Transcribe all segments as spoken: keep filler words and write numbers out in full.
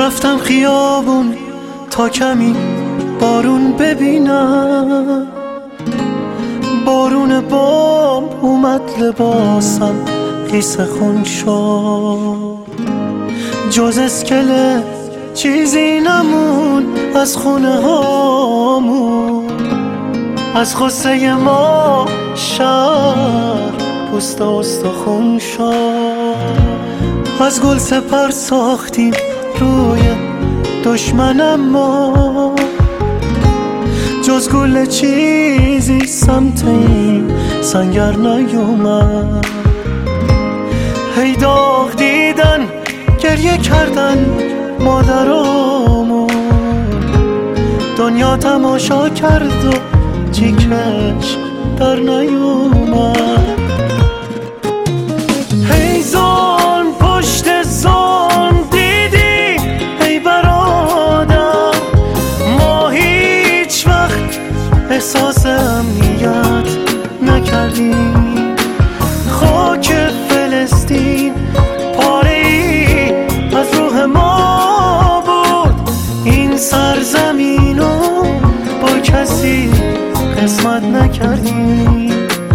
رفتم خیابون تا کمی بارون ببینم، بارون بام اومد لباسم قیس خون شد، جز اسکله چیزی نمون از خونه هامون، از غصه ما شهر پوست استخون شد، از گل سپر ساختیم روی دشمنم ما، جز گل چیزی سمت این سنگر نیومد، هی داغ دیدن گریه کردن مادرامون، دنیا تماشا کرد و جیکش در نیومد، هی ظلم پشت ظلم دیدی ای برادر، ما هیچ وقت احساس امنیت نکردیم، خاک فلسطین پاره ای از روح ما بود، این سرزمینو با کسی قسمت نکردیم.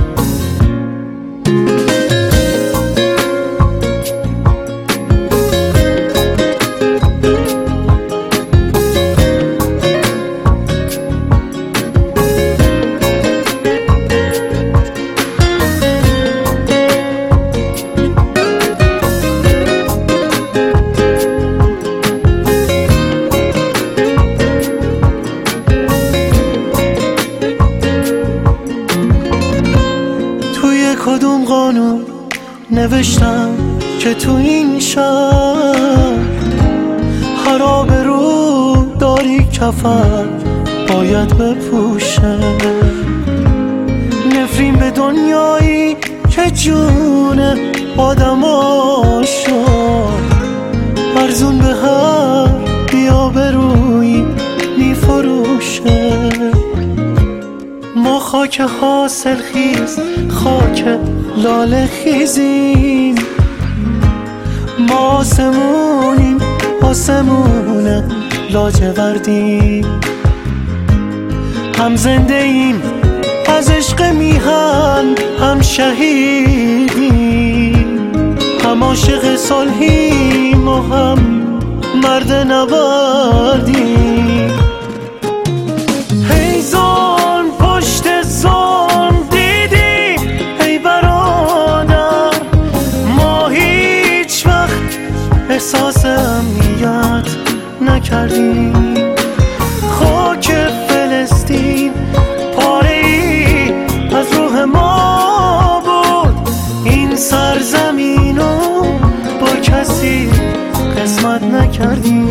کدوم قانون نوشتم که تو این شهر هر آبرو داری کفن باید بپوشه، نفرین به دنیایی که جون آدما شد، ارزون به هر بی‌آبرویی میفروشه، ما خاک حاصل خیز خاک لاله خیزیم، ما آسمونیم آسمون لاجوردیم، هم زنده ایم از عشق میهن، هم شهیدیم، هم عاشق صلحیم و هم مرد نبردیم، هی ظلم پشت ظلم دیدی ای برادر، ما هیچ وقت احساس امنیت نکردیم، خاک فلسطین پاره ای از روح ما بود، این سرزمینو با کسی قسمت نکردیم.